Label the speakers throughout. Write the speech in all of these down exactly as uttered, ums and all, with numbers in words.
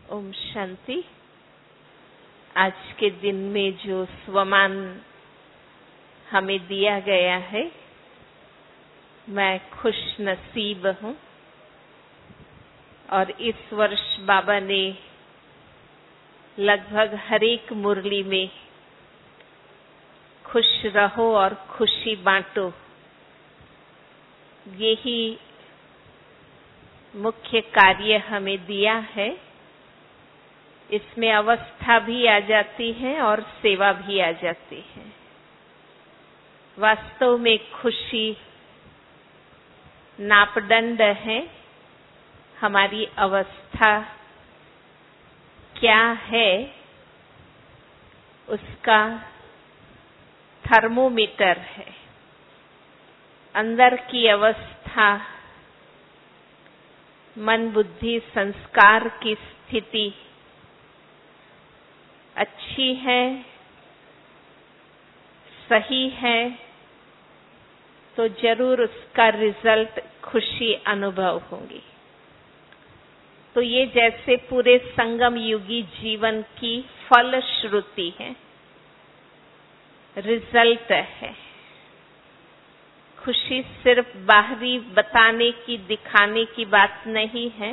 Speaker 1: ओम शांति। आज के दिन में जो स्वमान हमें दिया गया है, मैं खुश नसीब हूँ। और इस वर्ष बाबा ने लगभग हर एक मुरली में खुश रहो और खुशी बांटो, यही मुख्य कार्य हमें दिया है। इसमें अवस्था भी आ जाती है और सेवा भी आ जाती है। वास्तव में खुशी नापदंड है। हमारी अवस्था क्या है, उसका थर्मोमीटर है। अंदर की अवस्था, मन बुद्धि संस्कार की स्थिति अच्छी है, सही है, तो जरूर उसका रिजल्ट खुशी अनुभव होगी। तो ये जैसे पूरे संगम युगी जीवन की फलश्रुति है, रिजल्ट है। खुशी सिर्फ बाहरी बताने की, दिखाने की बात नहीं है,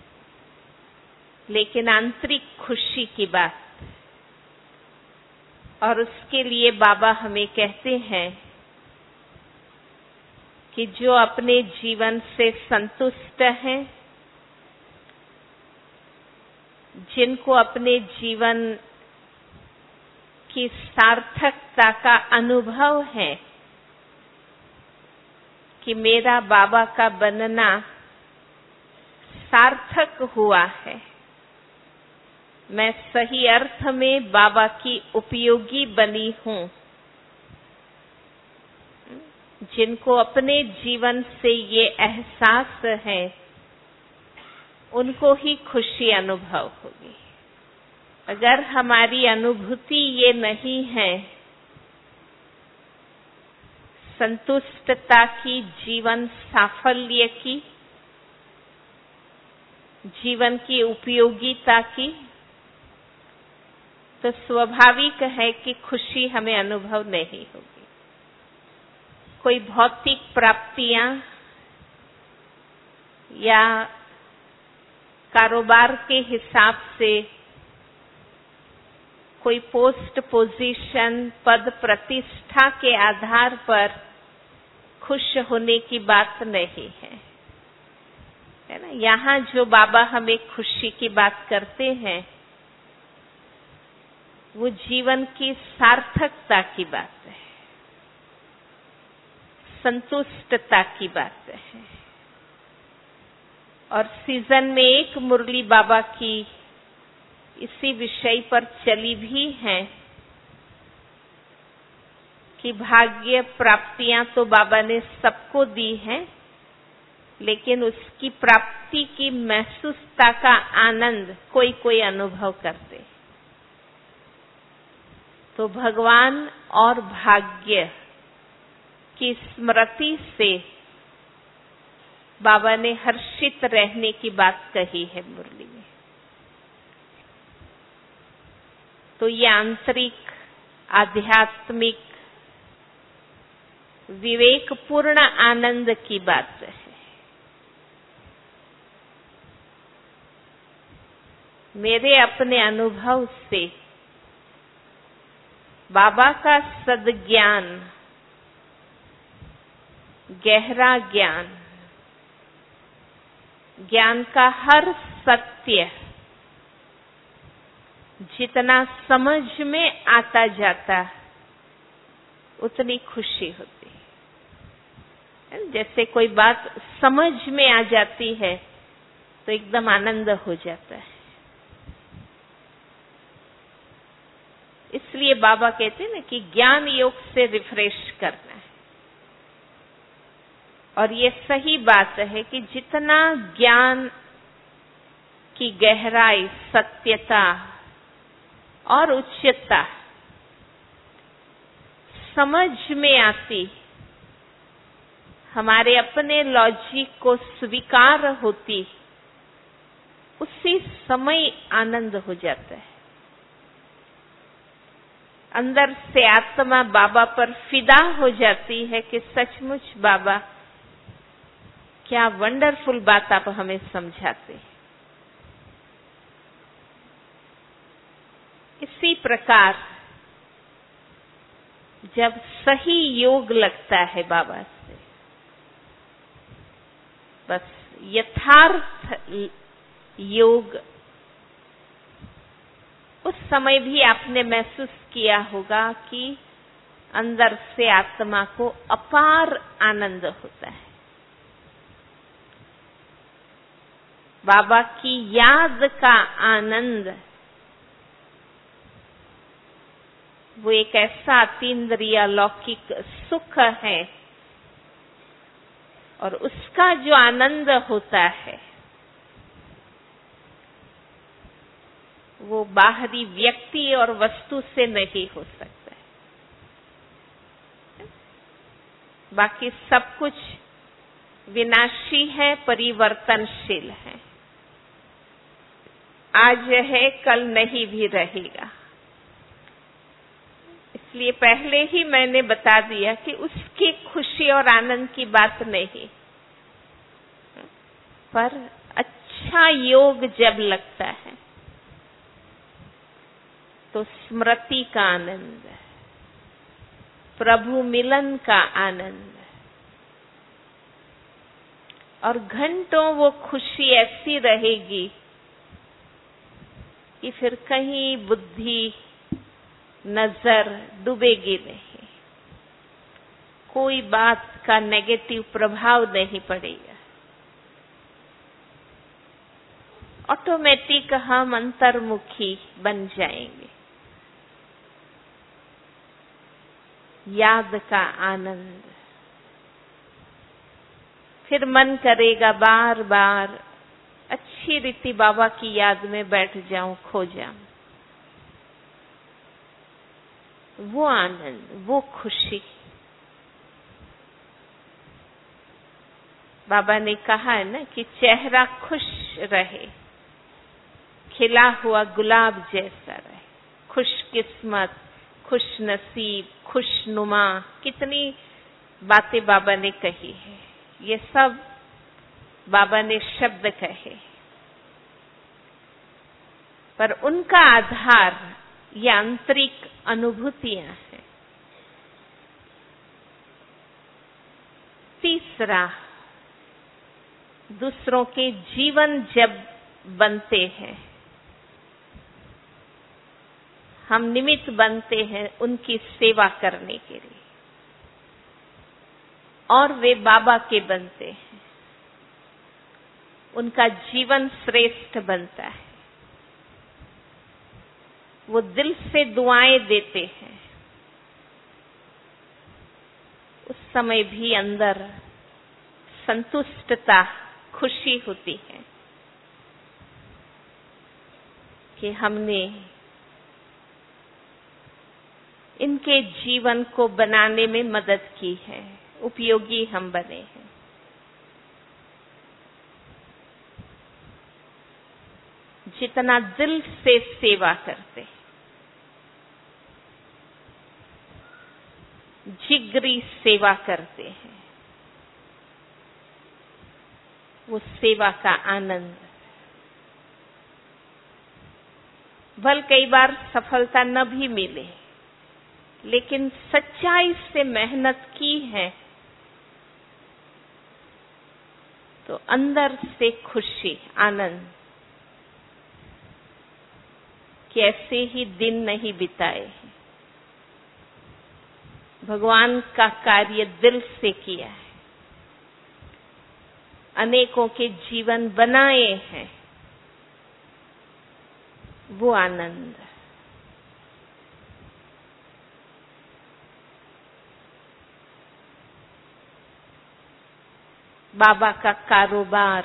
Speaker 1: लेकिन आंतरिक खुशी की बात। और उसके लिए बाबा हमें कहते हैं कि जो अपने जीवन से संतुष्ट हैं, जिनको अपने जीवन की सार्थकता का अनुभव है कि मेरा बाबा का बनना सार्थक हुआ है, मैं सही अर्थ में बाबा की उपयोगी बनी हूँ, जिनको अपने जीवन से ये एहसास है, उनको ही खुशी अनुभव होगी। अगर हमारी अनुभूति ये नहीं है संतुष्टता की, जीवन साफल्य की, जीवन की उपयोगिता की, तो स्वाभाविक है कि खुशी हमें अनुभव नहीं होगी। कोई भौतिक प्राप्तियां या कारोबार के हिसाब से कोई पोस्ट पोजीशन, पद प्रतिष्ठा के आधार पर खुश होने की बात नहीं है, है ना। यहाँ जो बाबा हमें खुशी की बात करते हैं, वो जीवन की सार्थकता की बात है, संतुष्टता की बात है। और सीजन में एक मुरली बाबा की इसी विषय पर चली भी है कि भाग्य प्राप्तियां तो बाबा ने सबको दी हैं, लेकिन उसकी प्राप्ति की महसूसता का आनंद कोई कोई अनुभव करते। तो भगवान और भाग्य की स्मृति से बाबा ने हर्षित रहने की बात कही है मुरली में। तो ये आंतरिक आध्यात्मिक विवेकपूर्ण आनंद की बात है। मेरे अपने अनुभव से बाबा का सद्ज्ञान, गहरा ज्ञान, ज्ञान का हर सत्य जितना समझ में आता जाता, उतनी खुशी होती है। जैसे कोई बात समझ में आ जाती है तो एकदम आनंद हो जाता है। इसलिए बाबा कहते हैं ना कि ज्ञान योग से रिफ्रेश करना है। और ये सही बात है कि जितना ज्ञान की गहराई, सत्यता और उच्चता समझ में आती, हमारे अपने लॉजिक को स्वीकार होती, उसी समय आनंद हो जाता है। अंदर से आत्मा बाबा पर फिदा हो जाती है कि सचमुच बाबा क्या वंडरफुल बात आप हमें समझाते हैं। इसी प्रकार जब सही योग लगता है बाबा से, बस यथार्थ योग, उस समय भी आपने महसूस किया होगा कि अंदर से आत्मा को अपार आनंद होता है। बाबा की याद का आनंद वो एक ऐसा अतीन्द्रिय लौकिक सुख है, और उसका जो आनंद होता है वो बाहरी व्यक्ति और वस्तु से नहीं हो सकता है। बाकी सब कुछ विनाशी है, परिवर्तनशील है। आज है, कल नहीं भी रहेगा। इसलिए पहले ही मैंने बता दिया कि उसकी खुशी और आनंद की बात नहीं, पर अच्छा योग जब लगता है तो स्मृति का आनंद, प्रभु मिलन का आनंद, और घंटों वो खुशी ऐसी रहेगी कि फिर कहीं बुद्धि नजर डूबेगी नहीं, कोई बात का नेगेटिव प्रभाव नहीं पड़ेगा। ऑटोमेटिक हम अंतर्मुखी बन जाएंगे। याद का आनंद, फिर मन करेगा बार बार अच्छी रीति बाबा की याद में बैठ जाऊं, खो जाऊं। वो आनंद, वो खुशी, बाबा ने कहा है ना कि चेहरा खुश रहे, खिला हुआ गुलाब जैसा रहे, खुशकिस्मत, खुश नसीब, खुशनुमा, कितनी बातें बाबा ने कही है। ये सब बाबा ने शब्द कहे, पर उनका आधार ये आंतरिक अनुभूतियां हैं। तीसरा, दूसरों के जीवन जब बनते हैं, हम निमित्त बनते हैं उनकी सेवा करने के लिए, और वे बाबा के बनते हैं, उनका जीवन श्रेष्ठ बनता है। वो दिल से दुआएं देते हैं, उस समय भी अंदर संतुष्टता, खुशी होती है कि हमने इनके जीवन को बनाने में मदद की है, उपयोगी हम बने हैं। जितना दिल से सेवा करते, जिगरी सेवा करते हैं, वो सेवा का आनंद, भल कई बार सफलता न भी मिले, लेकिन सच्चाई से मेहनत की है तो अंदर से खुशी, आनंद कि ऐसे ही दिन नहीं बिताए हैं, भगवान का कार्य दिल से किया है, अनेकों के जीवन बनाए हैं, वो आनंद। बाबा का कारोबार,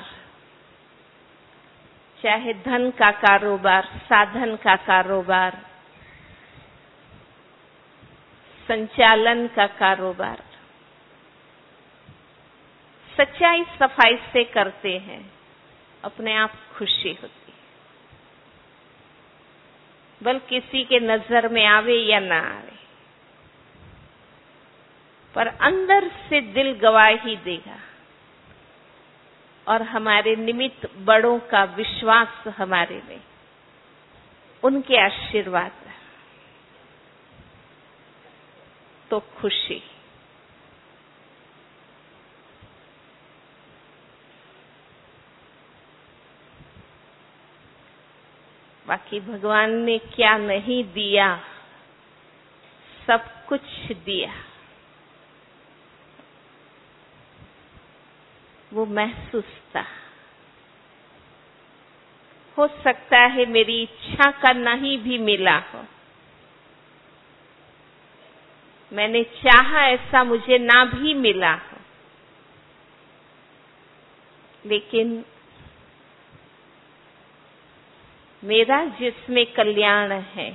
Speaker 1: चाहे धन का कारोबार, साधन का कारोबार, संचालन का कारोबार, सच्चाई सफाई से करते हैं, अपने आप खुशी होती है। बल किसी के नजर में आवे या ना आवे, पर अंदर से दिल गवाही देगा और हमारे निमित्त बड़ों का विश्वास हमारे में, उनके आशीर्वाद, तो खुशी। बाकी भगवान ने क्या नहीं दिया, सब कुछ दिया। वो महसूस था। हो सकता है मेरी इच्छा का नहीं भी मिला हो, मैंने चाहा ऐसा मुझे ना भी मिला हो, लेकिन मेरा जिसमें कल्याण है,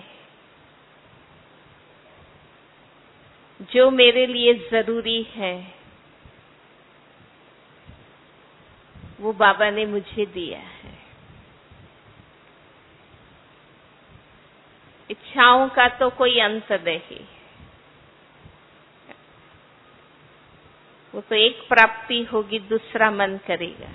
Speaker 1: जो मेरे लिए जरूरी है, वो बाबा ने मुझे दिया है। इच्छाओं का तो कोई अंत नहीं, वो तो एक प्राप्ति होगी, दूसरा मन करेगा।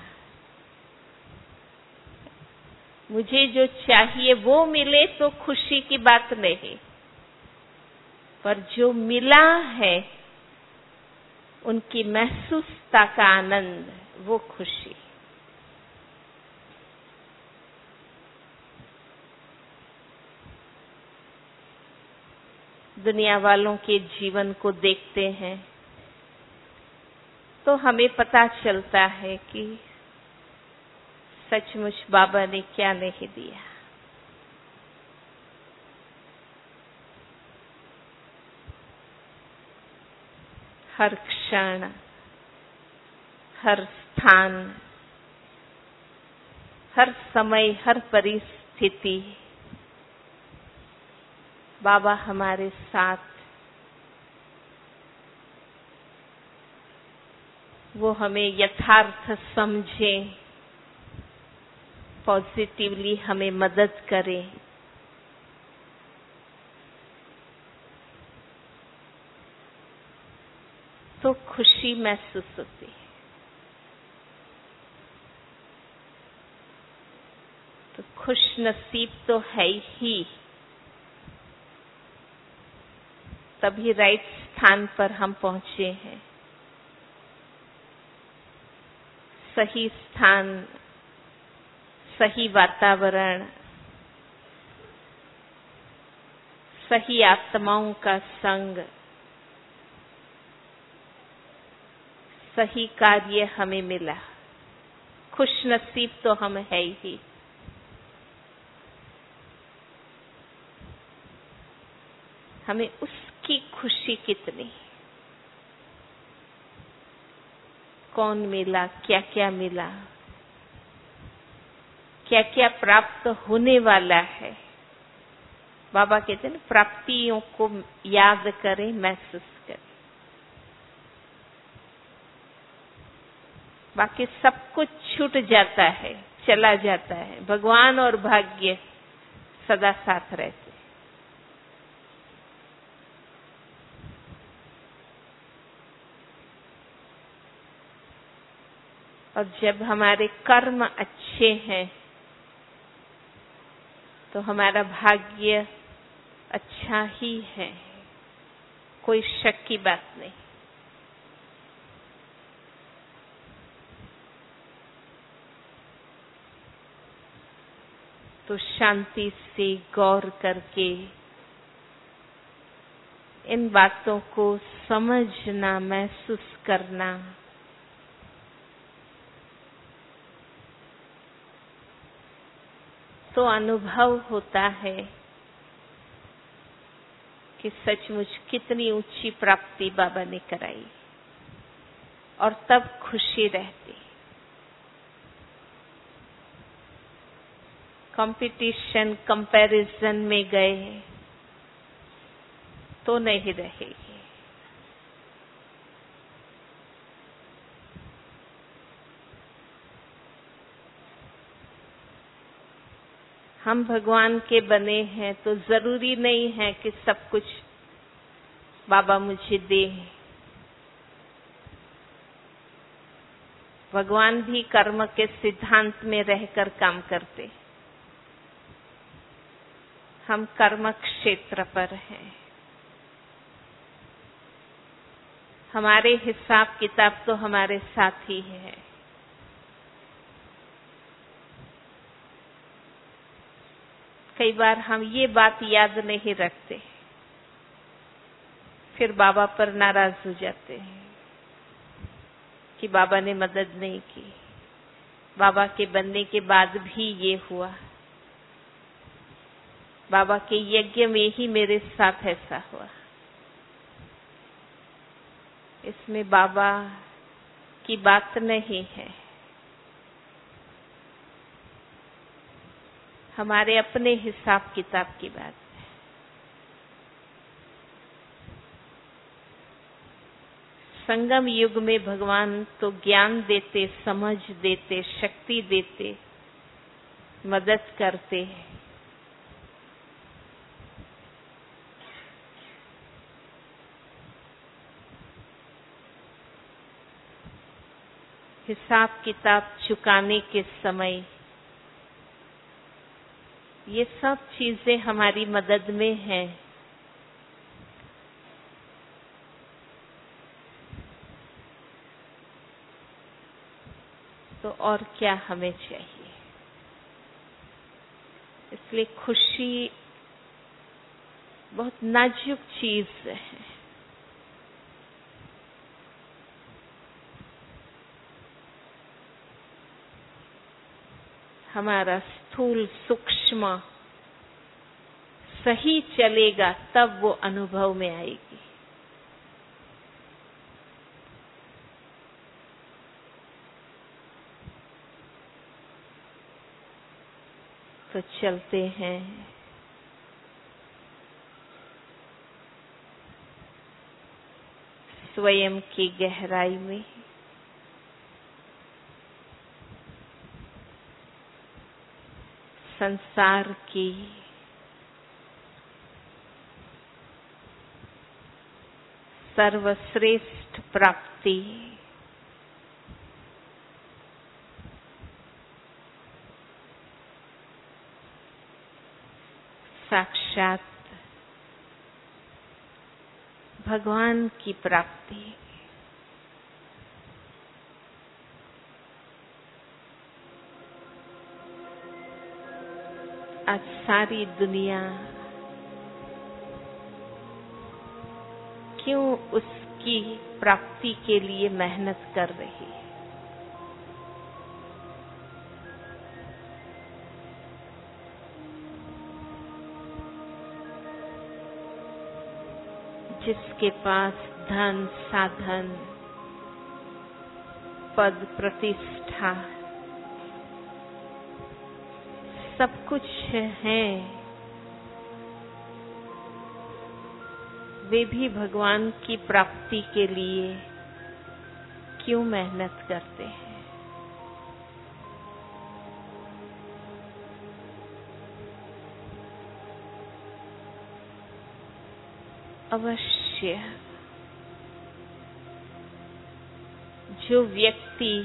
Speaker 1: मुझे जो चाहिए वो मिले तो खुशी की बात नहीं, पर जो मिला है उनकी महसूसता का आनंद, वो खुशी। दुनिया वालों के जीवन को देखते हैं तो हमें पता चलता है कि सचमुच बाबा ने क्या नहीं दिया। हर क्षण, हर स्थान, हर समय, हर परिस्थिति बाबा हमारे साथ, वो हमें यथार्थ समझे, पॉजिटिवली हमें मदद करे। तो खुशी महसूस होती है। तो खुश नसीब तो है ही, तभी राइट स्थान पर हम पहुंचे हैं। सही स्थान, सही वातावरण, सही आत्माओं का संग, सही कार्य हमें मिला। खुश नसीब तो हम है ही। हमें उसकी खुशी कितनी, कौन मिला, क्या क्या मिला, क्या क्या प्राप्त होने वाला है। बाबा कहते हैं प्राप्तियों को याद करें, महसूस करें। बाकी सब कुछ छूट जाता है, चला जाता है। भगवान और भाग्य सदा साथ रहते। और जब हमारे कर्म अच्छे हैं तो हमारा भाग्य अच्छा ही है, कोई शक की बात नहीं। तो शांति से गौर करके इन बातों को समझना, महसूस करना, तो अनुभव होता है कि सचमुच कितनी ऊंची प्राप्ति बाबा ने कराई, और तब खुशी रहती। कंपटीशन, कंपैरिजन में गए तो नहीं रहेगी। हम भगवान के बने हैं तो जरूरी नहीं है कि सब कुछ बाबा मुझे दे। भगवान भी कर्म के सिद्धांत में रहकर काम करते। हम कर्म क्षेत्र पर हैं। हमारे हिसाब किताब तो हमारे साथ ही है। कई बार हम ये बात याद नहीं रखते, फिर बाबा पर नाराज हो जाते हैं कि बाबा ने मदद नहीं की, बाबा के बनने के बाद भी ये हुआ, बाबा के यज्ञ में ही मेरे साथ ऐसा हुआ। इसमें बाबा की बात नहीं है, हमारे अपने हिसाब किताब की बात है। संगम युग में भगवान तो ज्ञान देते, समझ देते, शक्ति देते, मदद करते। हिसाब किताब चुकाने के समय ये सब चीजें हमारी मदद में हैं। तो और क्या हमें चाहिए। इसलिए खुशी बहुत नाजुक चीज है। हमारा स्थूल सूक्ष्म सही चलेगा तब वो अनुभव में आएगी। तो चलते हैं स्वयं की गहराई में। संसार की सर्वश्रेष्ठ प्राप्ति साक्षात भगवान की प्राप्ति। आज सारी दुनिया क्यों उसकी प्राप्ति के लिए मेहनत कर रही है। जिसके पास धन साधन पद प्रतिष्ठा सब कुछ है, वे भी भगवान की प्राप्ति के लिए क्यों मेहनत करते हैं। अवश्य जो व्यक्ति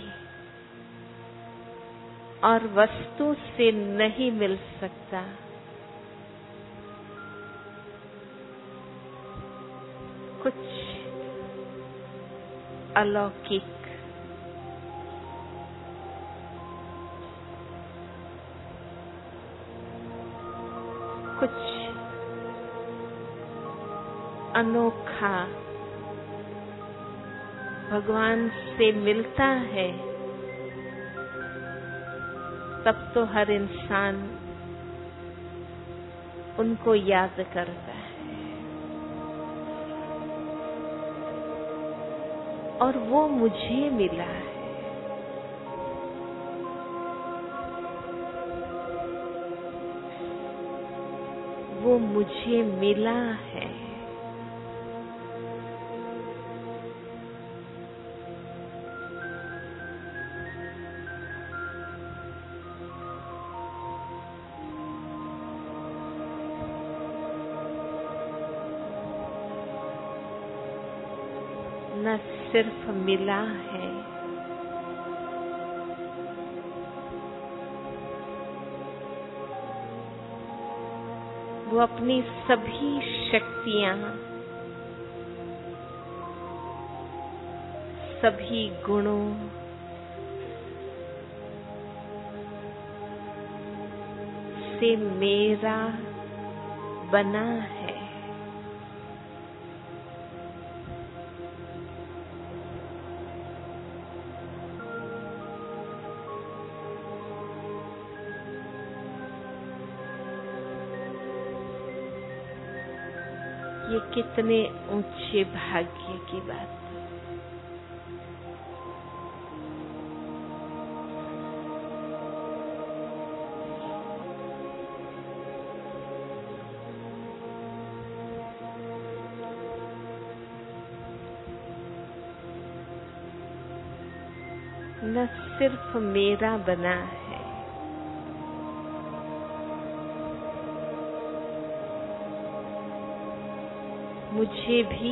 Speaker 1: और वस्तु से नहीं मिल सकता, कुछ अलौकिक कुछ अनोखा भगवान से मिलता है, तब तो हर इंसान उनको याद करता है। और वो मुझे मिला है। वो मुझे मिला है। न सिर्फ मिला है, वो अपनी सभी शक्तियां, सभी गुणों से मेरा बना है। ये कितने ऊंचे भाग्य की बात है। न सिर्फ मेरा बना है, मुझे भी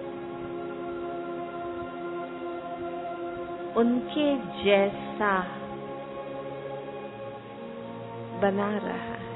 Speaker 1: उनके जैसा बना रहा है।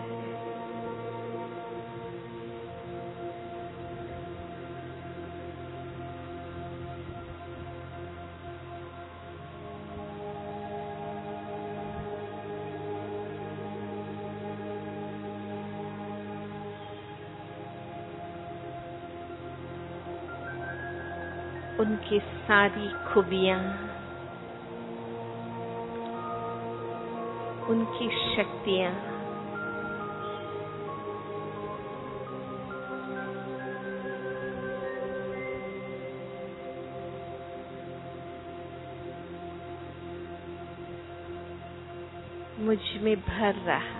Speaker 1: उनकी सारी खूबियां, उनकी शक्तियां मुझ में भर रहा है।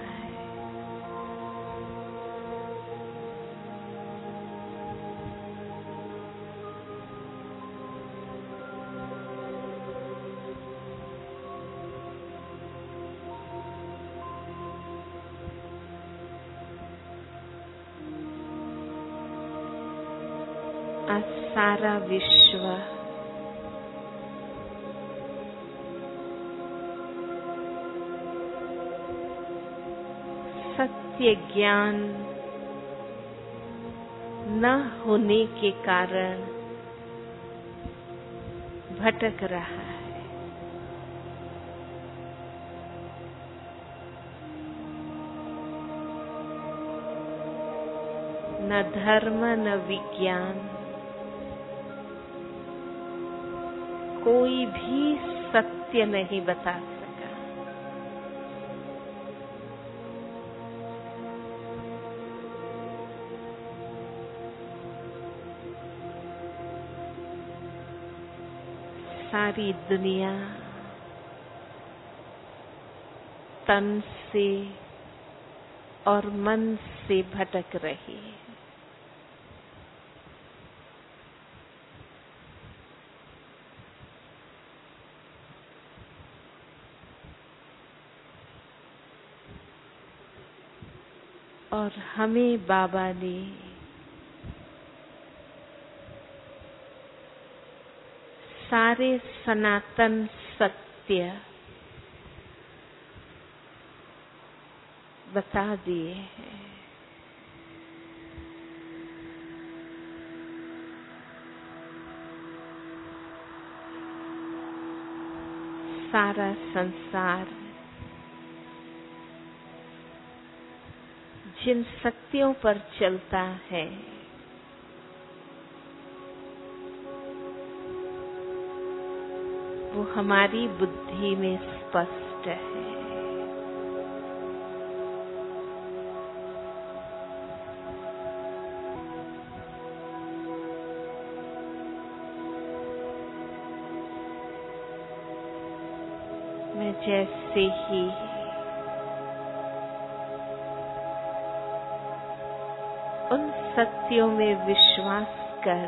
Speaker 1: आज सारा विश्व सत्य ज्ञान न होने के कारण भटक रहा है। न धर्म न विज्ञान, कोई भी सत्य नहीं बता सका। सारी दुनिया तन से और मन से भटक रही है। और हमें बाबा ने सारे सनातन सत्य बता दिए हैं। सारा संसार जिन सत्यों पर चलता है वो हमारी बुद्धि में स्पष्ट है। मैं जैसे ही उन सत्यों में विश्वास कर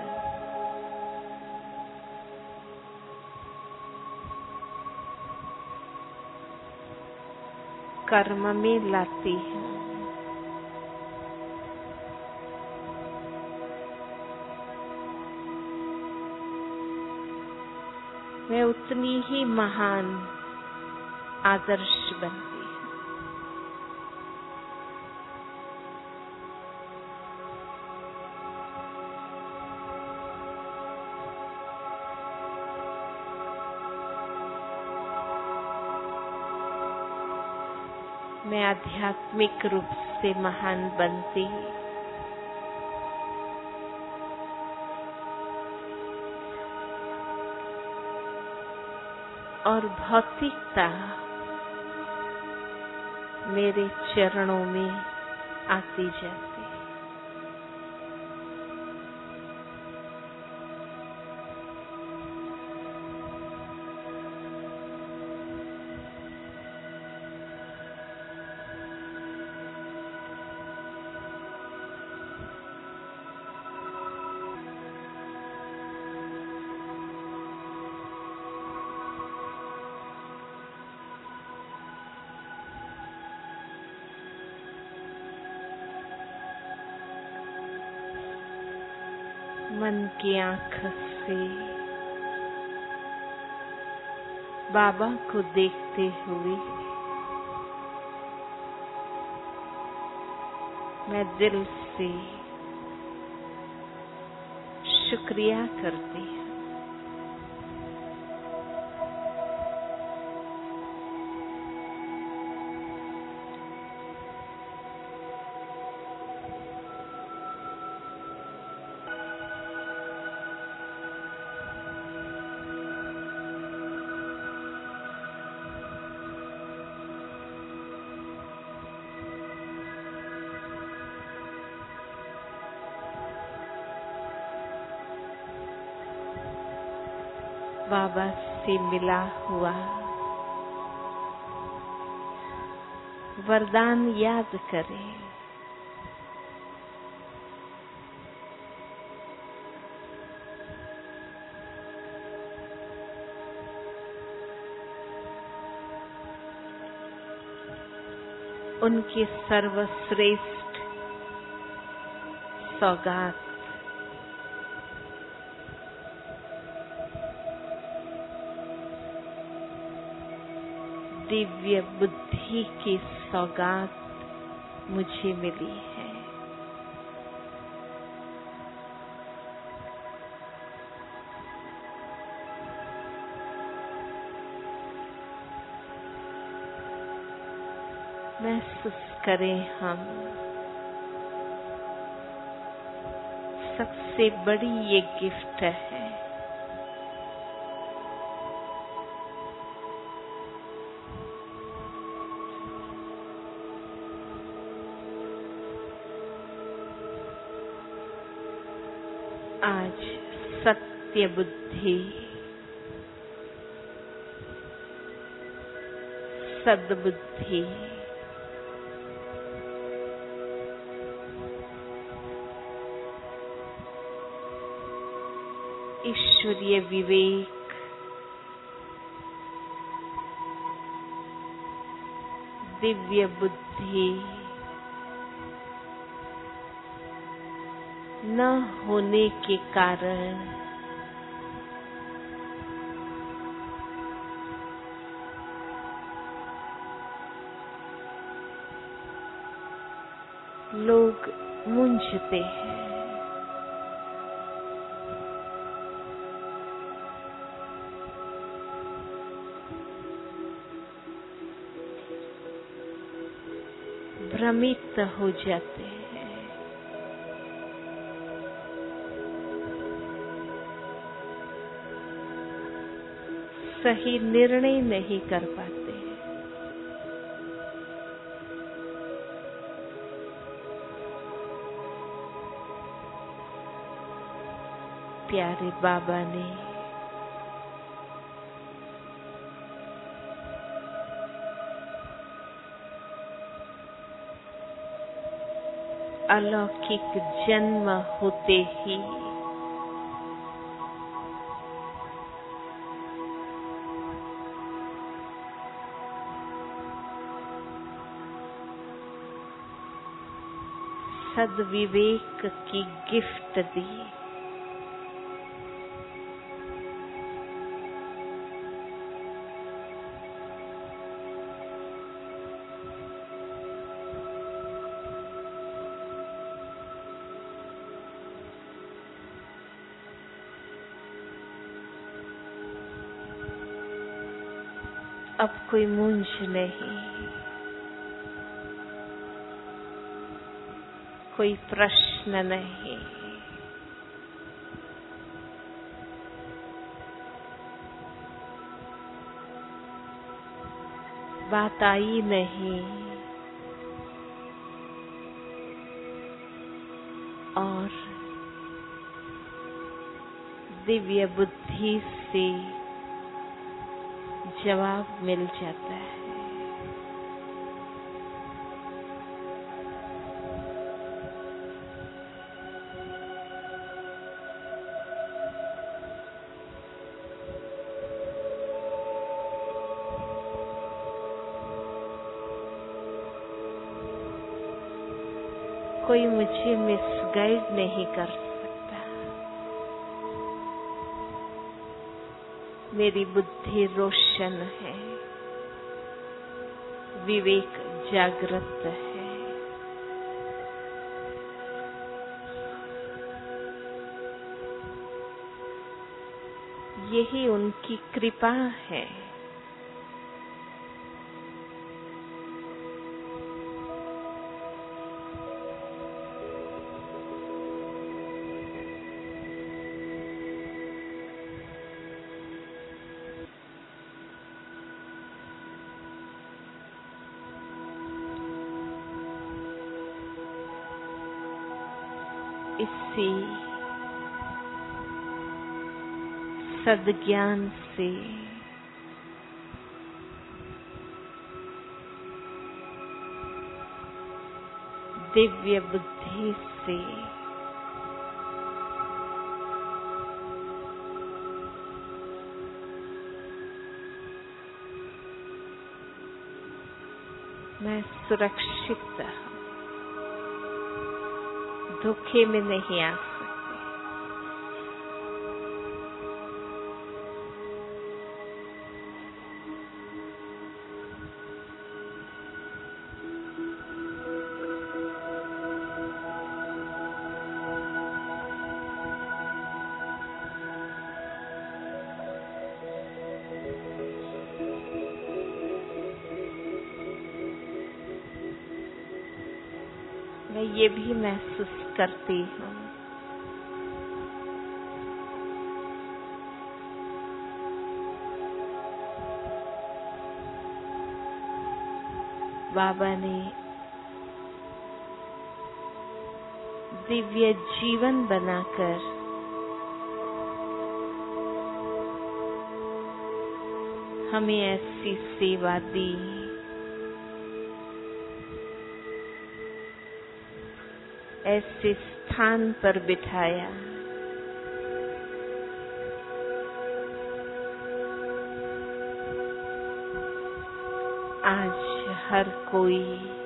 Speaker 1: कर्म में लाती हूँ, उतनी ही महान आदर्श बनती है। मैं आध्यात्मिक रूप से महान बनती और भौतिकता मेरे चरणों में आती जाती। मन की आंख से बाबा को देखते हुए मैं दिल से शुक्रिया करती हूँ। बाबा से मिला हुआ वरदान याद करें। उनकी सर्वश्रेष्ठ सौगात दिव्य बुद्धि की सौगात मुझे मिली है। महसूस करें हम सबसे बड़ी ये गिफ्ट है। आज सत्य बुद्धि, सद्बुद्धि, ईश्वरीय विवेक, दिव्य बुद्धि न होने के कारण लोग मूंझते हैं। भ्रमित हो जाते हैं। सही निर्णय नहीं कर पाते। प्यारे बाबा ने अलौकिक जन्म होते ही सद्विवेक की गिफ्ट दी। अब कोई मूंझ नहीं, कोई प्रश्न नहीं, बात आई नहीं और दिव्य बुद्धि से जवाब मिल जाता है। कोई मुझे मिसगाइड नहीं कर सकता। मेरी बुद्धि रोशन है, विवेक जागृत है। यही उनकी कृपा है। इसी सद्ज्ञान से दिव्य बुद्धि से मैं सुरक्षित हूँ, धोखे में नहीं आ सकती। मैं ये भी महसूस करती हूँ बाबा ने दिव्य जीवन बनाकर हमें ऐसी सेवा दी, ऐसे स्थान पर बिठाया आज हर कोई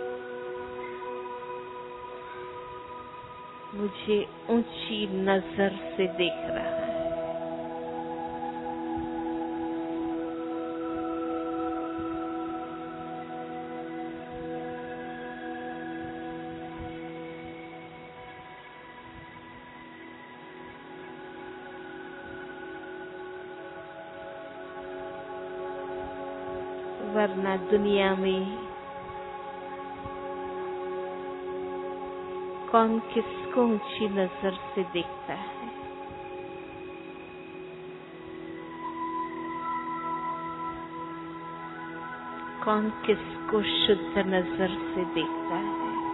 Speaker 1: मुझे ऊंची नजर से देख रहा है। वरना दुनिया में कौन किसको ऊंची नजर से देखता है। कौन किसको शुद्ध नजर से देखता है।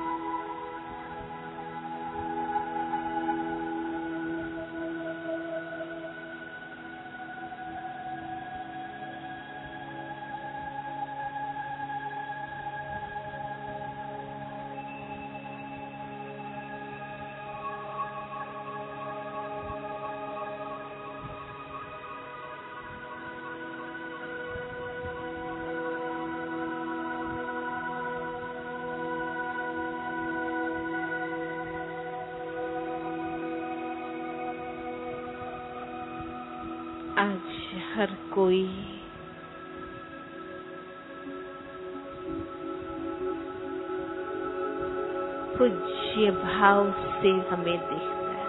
Speaker 1: आज हर कोई पूज्य भाव से हमें देखता है।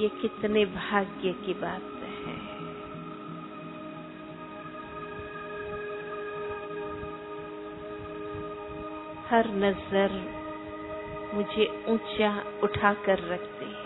Speaker 1: ये कितने भाग्य की बात है। हर नजर मुझे ऊंचा उठाकर रखती है।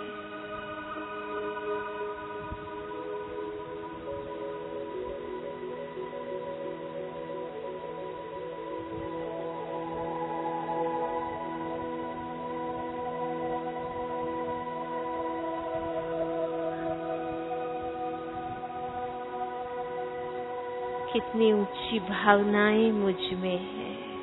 Speaker 1: कितनी ऊंची भावनाएं मुझ में है।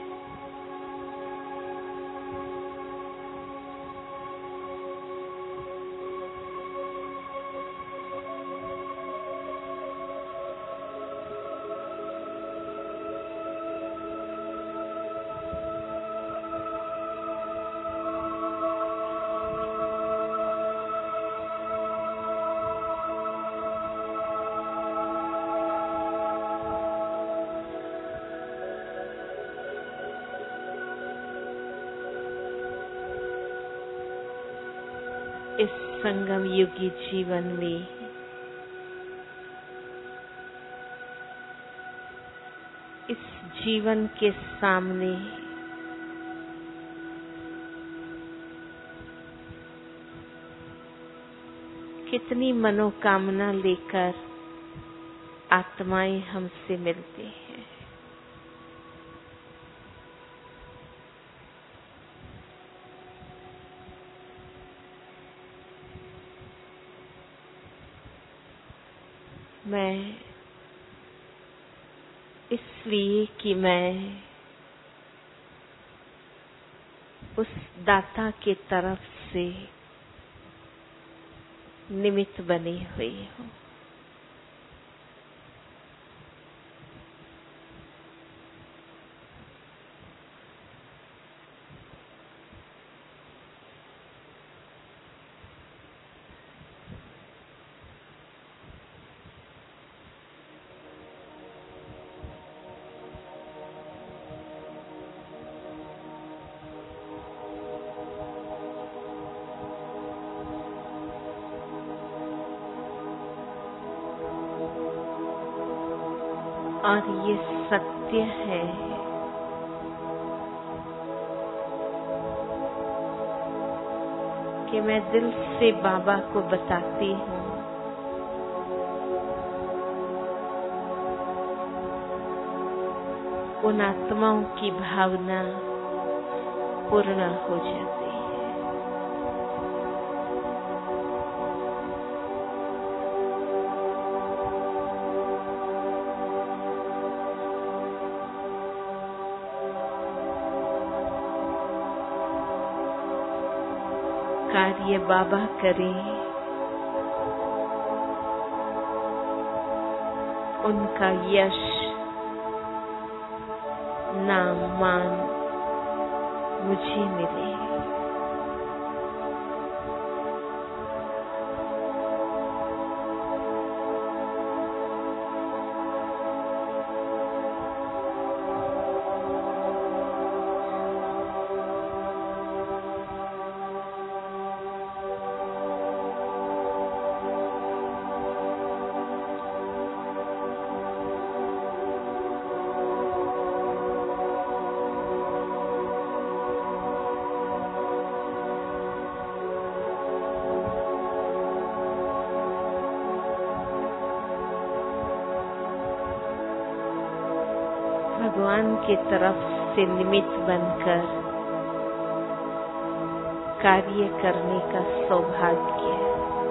Speaker 1: इस संगम युगी जीवन में इस जीवन के सामने कितनी मनोकामना लेकर आत्माएं हमसे मिलती हैं। मैं इसलिए कि मैं उस दाता के तरफ से निमित्त बनी हुई हूँ। और ये सत्य है कि मैं दिल से बाबा को बताती हूँ उन आत्माओं की भावना पूर्ण हो जाती है। कार्य बाबा करें, उनका यश नाम मान मुझे मिले। भगवान की तरफ से निमित्त बनकर कार्य करने का सौभाग्य है।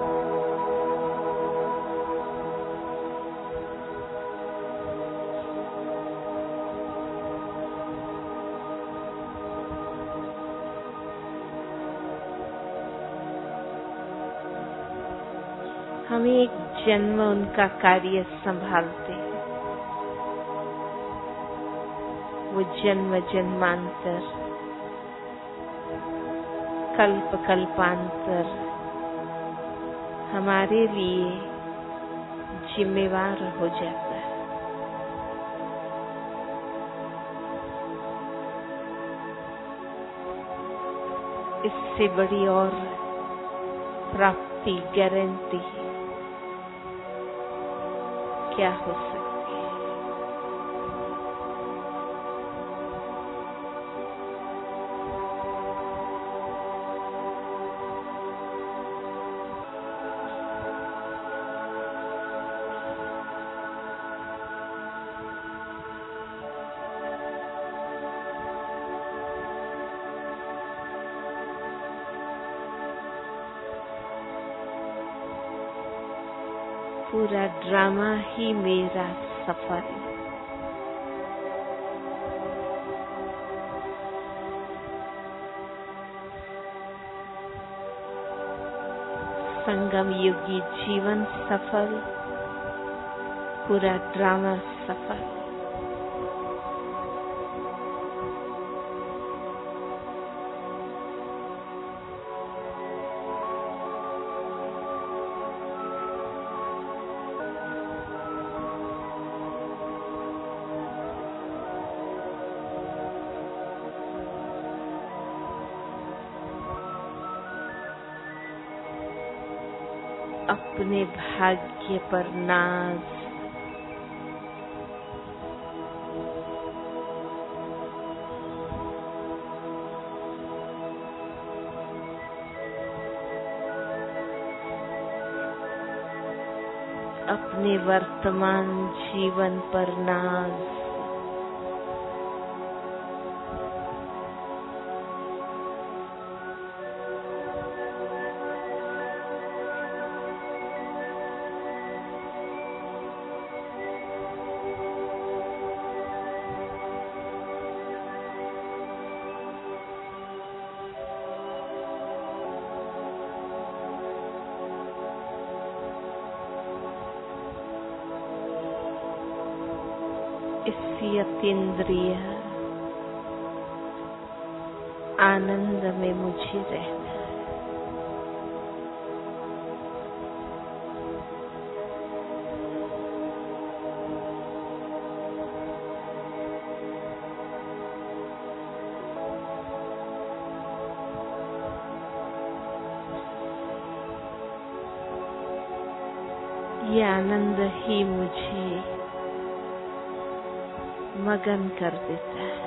Speaker 1: हम एक जन्म उनका कार्य संभालते हैं। वो जन्म जन्मांतर, कल्प कल्पांतर हमारे लिए जिम्मेवार हो जाता है। इससे बड़ी और प्राप्ति गारंटी गारंटी क्या हो सकती है। पूरा ड्रामा ही मेरा सफर, संगम युगी जीवन सफल, पूरा ड्रामा सफल। अपने भाग्य पर नाज, अपने वर्तमान जीवन पर नाज, इसी अतीन्द्रिय आनंद में मुझे रहना है। ये आनंद ही मुझे मगन कर देता है।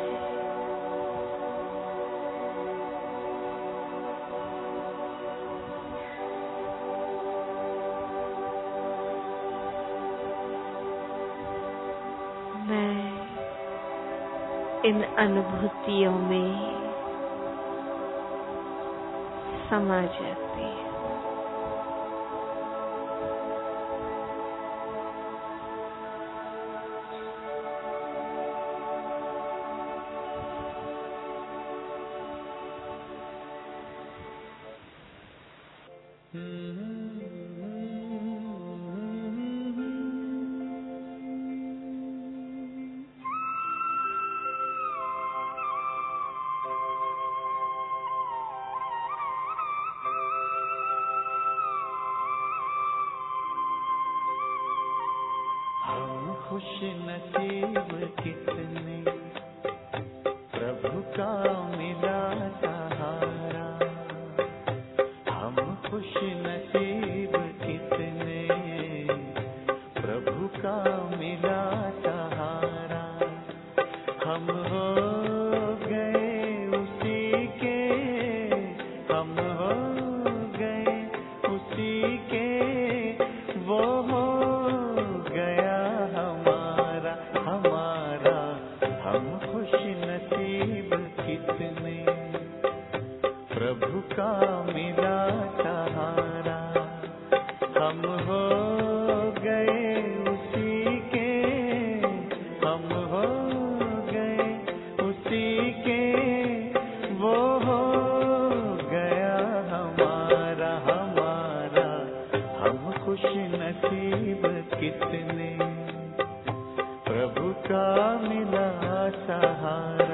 Speaker 1: मैं इन अनुभूतियों में समा जाती हूँ।
Speaker 2: हम खुश नसीब कितने, प्रभु का मिला सहारा। हम खुश नसीब कितने, प्रभु का मिला सहारा। हम हो गए उसी के, हम हो गए उसी के, वो हो गया हमारा हमारा। हम खुश नसीब कितने, प्रभु का मिला सहारा। हम हो गए उसी के, हम हो गए उसी के, वो हो गया हमारा हमारा। हम खुश नसीब कितने, प्रभु का मिला सहारा।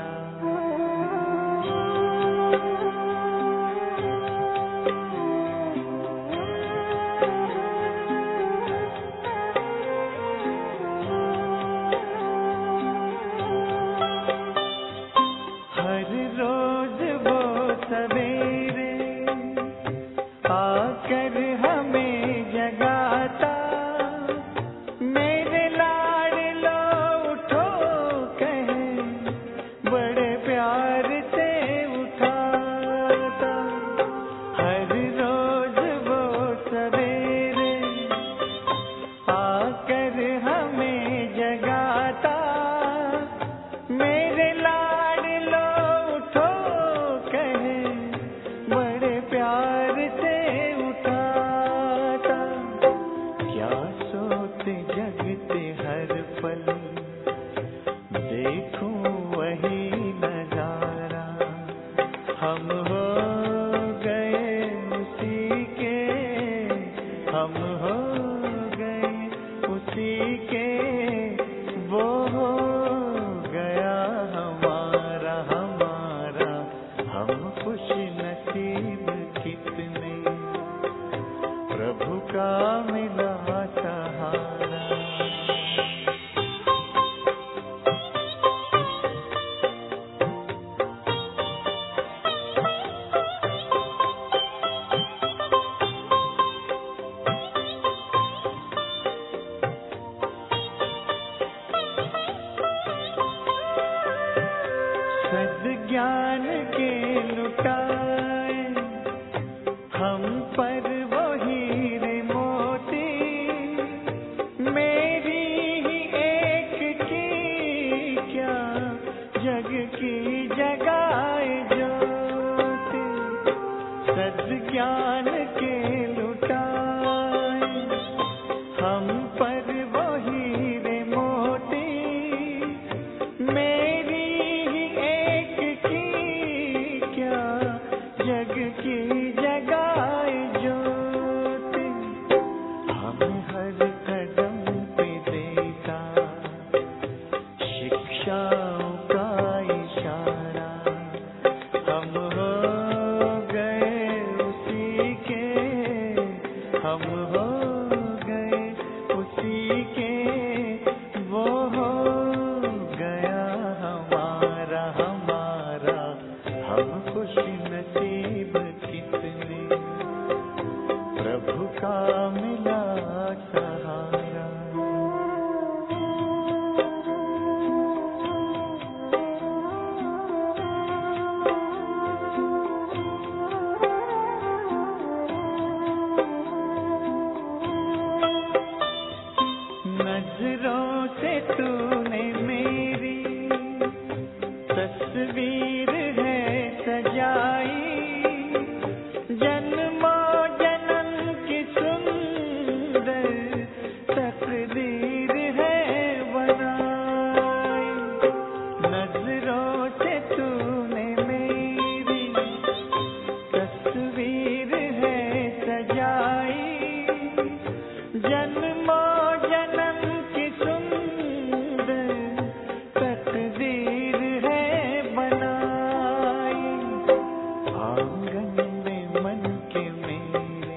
Speaker 2: हर रोज वो सवेरे आकर हम देखूं वही नजारा। हम हो गए उसी के, हम हो गए उसी के, वो हो गया हमारा हमारा। हम खुश नसीब कितने, प्रभु का मिला सहारा। सद्ज्ञान के लुटाए हम पर वो हीरे मोती, मेरी ही एक की क्या जग की जगाए ज्योति। सद्ज्ञान के लुटाए हम पर वो हीरे मोती, मेरी जग की जगाए ज्योति। हमें हर कदम पे देता शिक्षाओं का इशारा। हम हो गए उसी के, हम हो गए उसी के, वो हो गया हमारा हमारा। हम खुश नसीब कितने, प्रभु का मिला सहारा। नजरों से तूने मेरी तस्वीर है सजाई, जन्मों जन्म की सुंदर तकदीर है बनाई। नजरों से तूने मेरी तस्वीर है सजाई, जन्मों जन्म की सुंदर तकदीर है बनाई। आंगन में मन के मेरे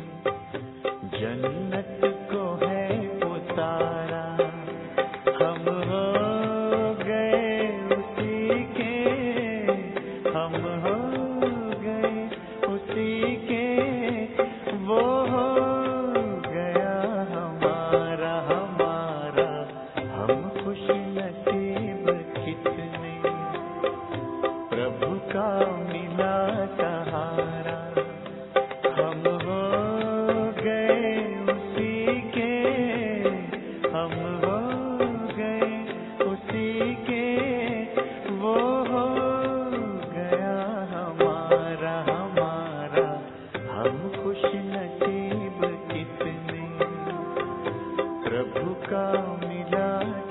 Speaker 2: जन्नत को है उतारा। हम हो गए उसी के, हम हो गए उसी के, वो हो गया हमारा हमारा। हम खुश नसीब कितने, प्रभु का मिला सहारा। हम हो गए उसी के, हम हो गए उसी के, वो हो गया हमारा हमारा। हम खुश नसीब कितने, प्रभु का मिला